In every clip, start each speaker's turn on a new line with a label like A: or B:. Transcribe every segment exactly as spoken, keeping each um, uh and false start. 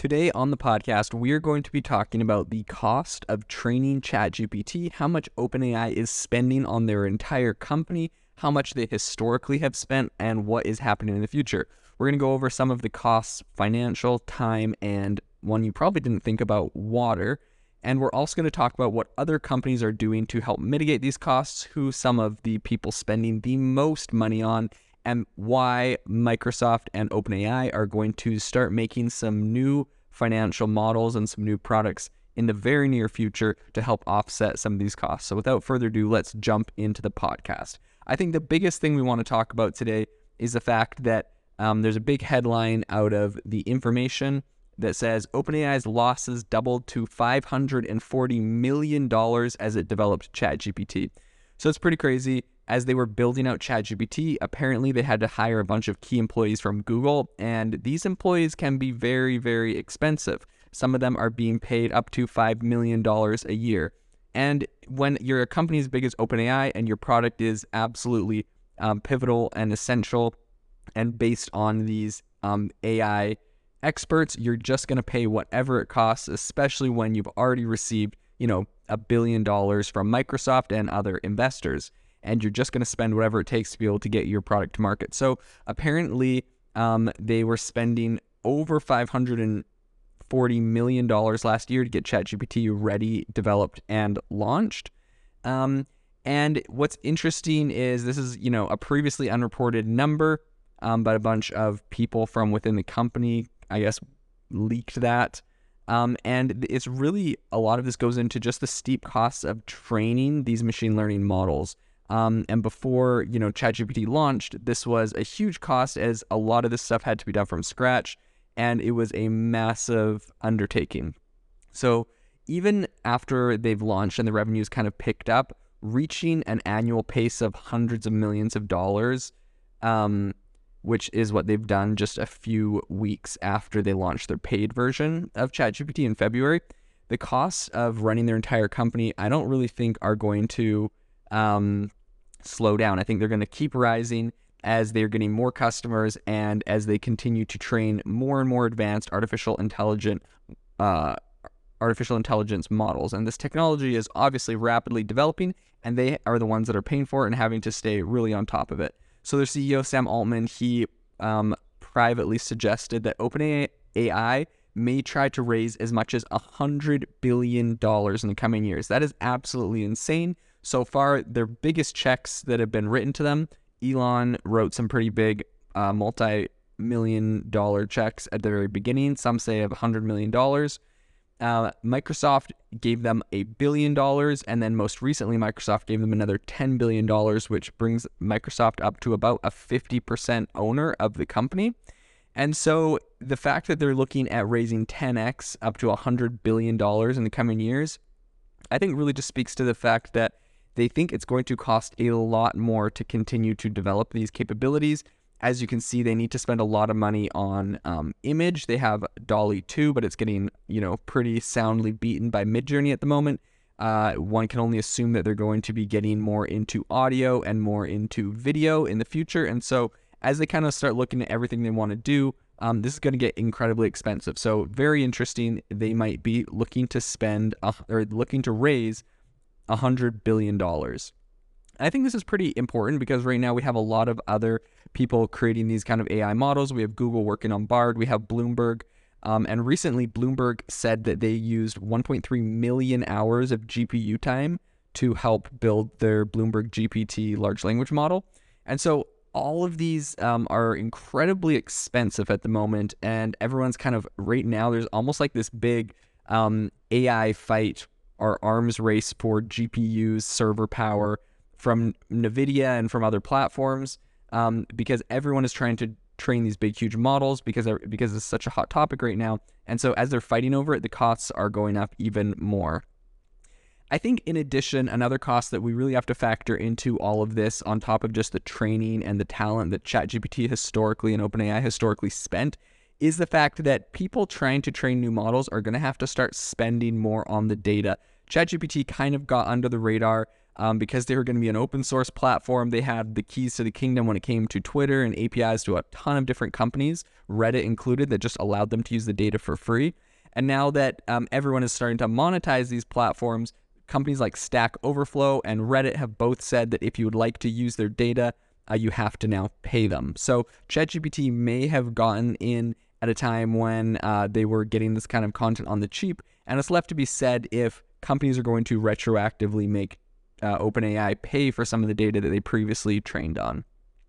A: Today on the podcast, we are going to be talking about the cost of training ChatGPT, how much OpenAI is spending on their entire company, how much they historically have spent, and what is happening in the future. We're going to go over some of the costs, financial, time, and one you probably didn't think about, water. And we're also going to talk about what other companies are doing to help mitigate these costs, who some of the people spending the most money on, and why Microsoft and OpenAI are going to start making some new financial models and some new products in the very near future to help offset some of these costs. So without further ado, let's jump into the podcast. I think the biggest thing we want to talk about today is the fact that um, there's a big headline out of The Information that says OpenAI's losses doubled to five hundred forty million dollars as it developed ChatGPT. So it's pretty crazy. As they were building out ChatGPT, apparently they had to hire a bunch of key employees from Google, and these employees can be very, very expensive. Some of them are being paid up to five million dollars a year. And when you're a company as big as OpenAI and your product is absolutely um, pivotal and essential and based on these um, A I experts, you're just going to pay whatever it costs, especially when you've already received, you know, a billion dollars from Microsoft and other investors. And you're just going to spend whatever it takes to be able to get your product to market. So apparently um, they were spending over five hundred forty million dollars last year to get ChatGPT ready, developed, and launched. Um, and what's interesting is this is, you know, a previously unreported number, um, but a bunch of people from within the company, I guess, leaked that. Um, and it's really, a lot of this goes into just the steep costs of training these machine learning models. Um, and before, you know, ChatGPT launched, this was a huge cost as a lot of this stuff had to be done from scratch, and it was a massive undertaking. So even after they've launched and the revenues kind of picked up, reaching an annual pace of hundreds of millions of dollars, um, which is what they've done just a few weeks after they launched their paid version of ChatGPT in February, the costs of running their entire company, I don't really think are going to Um, slow down. I think they're going to keep rising as they're getting more customers and as they continue to train more and more advanced artificial intelligent, uh, artificial intelligence models. And this technology is obviously rapidly developing, and they are the ones that are paying for it and having to stay really on top of it. So their C E O, Sam Altman, he um, privately suggested that OpenAI may try to raise as much as one hundred billion dollars in the coming years. That is absolutely insane. So far, their biggest checks that have been written to them, Elon wrote some pretty big uh, multi-million dollar checks at the very beginning. Some say of one hundred million dollars. Uh, Microsoft gave them a billion dollars, and then most recently, Microsoft gave them another ten billion dollars, which brings Microsoft up to about a fifty percent owner of the company. And so the fact that they're looking at raising ten x up to one hundred billion dollars in the coming years, I think really just speaks to the fact that they think it's going to cost a lot more to continue to develop these capabilities. As you can see, they need to spend a lot of money on um, image. They have DALL-E two, but it's getting, you know, pretty soundly beaten by Midjourney at the moment. Uh, one can only assume that they're going to be getting more into audio and more into video in the future. And so as they kind of start looking at everything they want to do, um, this is going to get incredibly expensive. So very interesting. They might be looking to spend uh, or looking to raise one hundred billion dollars. I think this is pretty important because right now we have a lot of other people creating these kind of A I models. We have Google working on Bard. We have Bloomberg. Um, and recently, Bloomberg said that they used one point three million hours of G P U time to help build their Bloomberg G P T large language model. And so all of these um, are incredibly expensive at the moment. And everyone's kind of, right now, there's almost like this big um, A I fight or arms race for G P Us, server power from NVIDIA and from other platforms, um, because everyone is trying to train these big, huge models because because it's such a hot topic right now. And so as they're fighting over it, the costs are going up even more. I think in addition, another cost that we really have to factor into all of this on top of just the training and the talent that ChatGPT historically and OpenAI historically spent is the fact that people trying to train new models are going to have to start spending more on the data. ChatGPT kind of got under the radar Um, because they were going to be an open source platform, they had the keys to the kingdom when it came to Twitter and A P Is to a ton of different companies, Reddit included, that just allowed them to use the data for free. And now that um, everyone is starting to monetize these platforms, companies like Stack Overflow and Reddit have both said that if you would like to use their data, uh, you have to now pay them. So ChatGPT may have gotten in at a time when uh, they were getting this kind of content on the cheap, and it's left to be said if companies are going to retroactively make uh, OpenAI pay for some of the data that they previously trained on.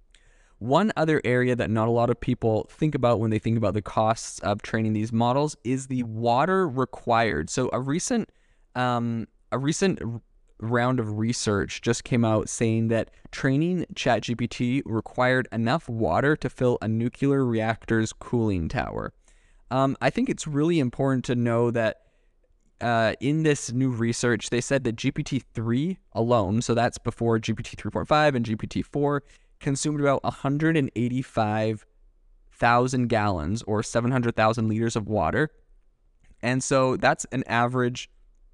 A: One other area that not a lot of people think about when they think about the costs of training these models is the water required. So a recent um, a recent round of research just came out saying that training ChatGPT required enough water to fill a nuclear reactor's cooling tower. Um, I think it's really important to know that Uh, in this new research, they said that G P T three alone, so that's before G P T three point five and G P T four, consumed about one hundred eighty-five thousand gallons or seven hundred thousand liters of water. And so that's an average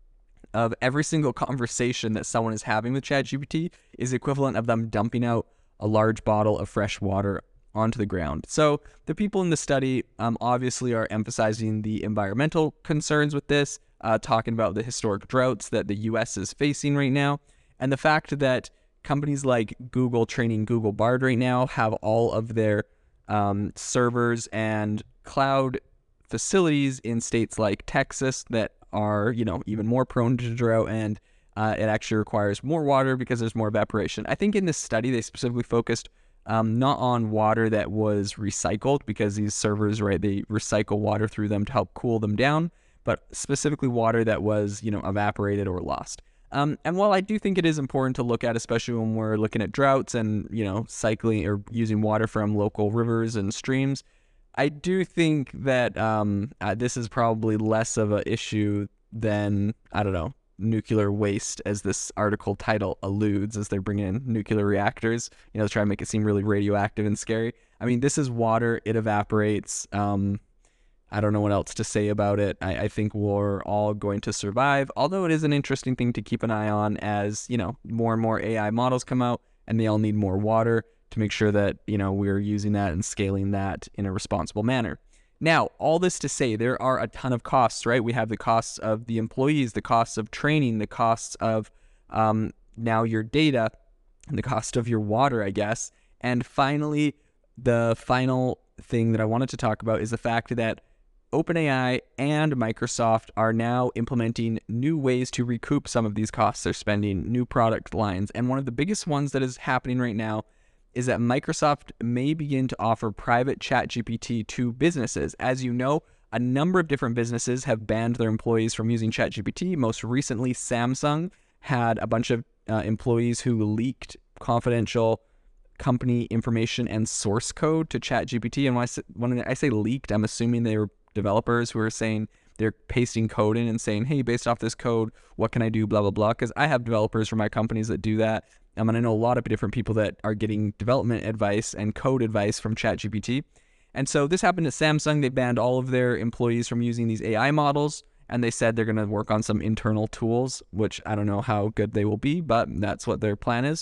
A: of every single conversation that someone is having with ChatGPT is equivalent of them dumping out a large bottle of fresh water onto the ground. So the people in the study um, obviously are emphasizing the environmental concerns with this, Uh, talking about the historic droughts that the U S is facing right now, and the fact that companies like Google training Google Bard right now have all of their um, servers and cloud facilities in states like Texas that are, you know, even more prone to drought, and uh, it actually requires more water because there's more evaporation. I think in this study they specifically focused um, not on water that was recycled, because these servers, right, they recycle water through them to help cool them down, but specifically water that was, you know, evaporated or lost. Um, and while I do think it is important to look at, especially when we're looking at droughts and, you know, cycling or using water from local rivers and streams, I do think that um, uh, this is probably less of an issue than, I don't know, nuclear waste, as this article title alludes, as they're bringing in nuclear reactors, you know, to try and make it seem really radioactive and scary. I mean, this is water, it evaporates. Um, I don't know what else to say about it. I, I think we're all going to survive, although it is an interesting thing to keep an eye on as, you know, more and more A I models come out and they all need more water to make sure that, you know, we're using that and scaling that in a responsible manner. Now, all this to say, there are a ton of costs, right? We have the costs of the employees, the costs of training, the costs of um, now your data, and the cost of your water, I guess. And finally, the final thing that I wanted to talk about is the fact that OpenAI and Microsoft are now implementing new ways to recoup some of these costs they're spending, new product lines. And one of the biggest ones that is happening right now is that Microsoft may begin to offer private ChatGPT to businesses. As you know, a number of different businesses have banned their employees from using ChatGPT. Most recently, Samsung had a bunch of uh, employees who leaked confidential company information and source code to ChatGPT. And when I, say, when I say leaked, I'm assuming they were developers who are saying they're pasting code in and saying, hey, based off this code, what can I do, blah, blah, blah. Because I have developers for my companies that do that. Um, and I know a lot of different people that are getting development advice and code advice from ChatGPT. And so this happened at Samsung. They banned all of their employees from using these A I models, and they said they're going to work on some internal tools, which I don't know how good they will be, but that's what their plan is.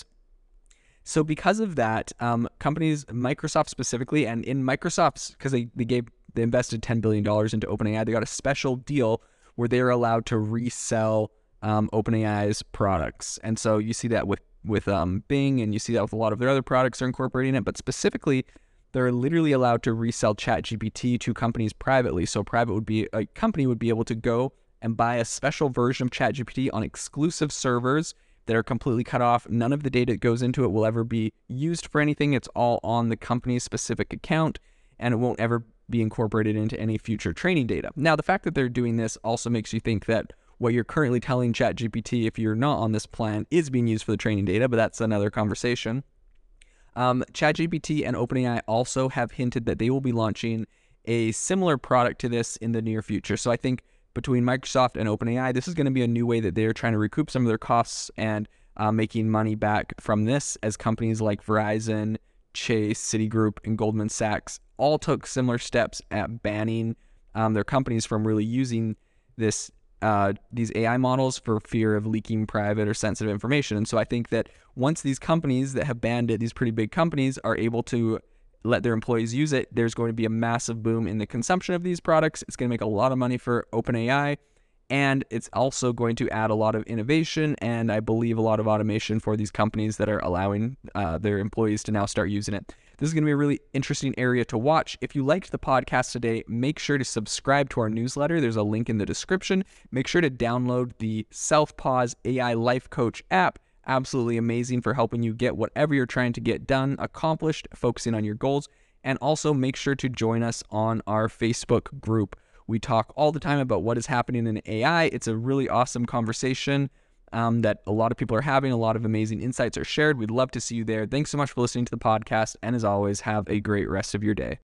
A: So because of that, um, companies, Microsoft specifically, and in Microsoft's, because they, they gave they invested ten billion dollars into OpenAI, they got a special deal where they're allowed to resell um, OpenAI's products. And so you see that with, with um, Bing, and you see that with a lot of their other products are incorporating it, but specifically, they're literally allowed to resell ChatGPT to companies privately. So private would be, a company would be able to go and buy a special version of ChatGPT on exclusive servers that are completely cut off. None of the data that goes into it will ever be used for anything. It's all on the company's specific account, and it won't ever be incorporated into any future training data. Now, the fact that they're doing this also makes you think that what you're currently telling ChatGPT, if you're not on this plan, is being used for the training data, but that's another conversation. Um, ChatGPT and OpenAI also have hinted that they will be launching a similar product to this in the near future. So I think between Microsoft and OpenAI, this is going to be a new way that they're trying to recoup some of their costs and uh, making money back from this, as companies like Verizon, Chase, Citigroup, and Goldman Sachs all took similar steps at banning um, their companies from really using this uh, these A I models for fear of leaking private or sensitive information. And so I think that once these companies that have banned it, these pretty big companies, are able to let their employees use it, there's going to be a massive boom in the consumption of these products. It's going to make a lot of money for OpenAI, and it's also going to add a lot of innovation and I believe a lot of automation for these companies that are allowing uh, their employees to now start using it. This is going to be a really interesting area to watch. If you liked the podcast today, make sure to subscribe to our newsletter. There's a link in the description. Make sure to download the Self-Pause A I Life Coach app. Absolutely amazing for helping you get whatever you're trying to get done, accomplished, focusing on your goals. And also make sure to join us on our Facebook group. We talk all the time about what is happening in A I. It's a really awesome conversation um, that a lot of people are having. A lot of amazing insights are shared. We'd love to see you there. Thanks so much for listening to the podcast. And as always, have a great rest of your day.